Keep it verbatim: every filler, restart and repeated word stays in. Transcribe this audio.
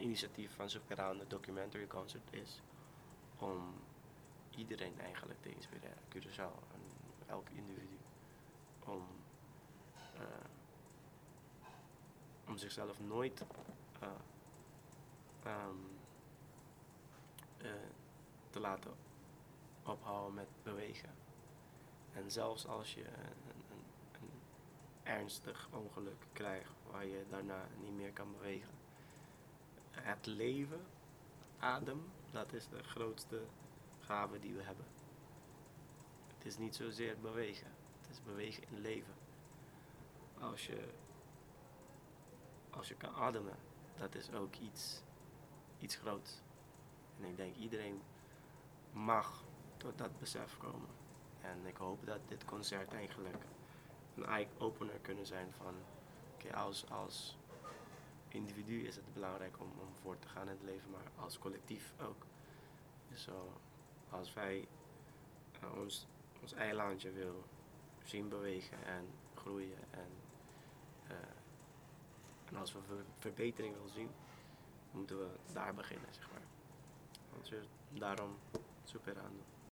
initiatief van Superano Documentary Concert is om iedereen eigenlijk te inspireren, Curaçao en elk individu, om, uh, om zichzelf nooit uh, um, uh, te laten ophouden met bewegen. En zelfs als je een, een, een ernstig ongeluk krijgt waar je daarna niet meer kan bewegen, het leven, adem, dat is de grootste gave die we hebben. Het is niet zozeer bewegen, het is bewegen in leven. Als je, als je kan ademen, dat is ook iets, iets groots. En ik denk iedereen mag tot dat besef komen. En ik hoop dat dit concert eigenlijk een eye-opener kunnen zijn van, oké, okay, als, als individu is het belangrijk om, om voor te gaan in het leven, maar als collectief ook. Dus zo, als wij uh, ons, ons eilandje wil zien bewegen en groeien en, uh, en als we ver, verbetering willen zien, moeten we daar beginnen, zeg maar. Dus daarom Superano.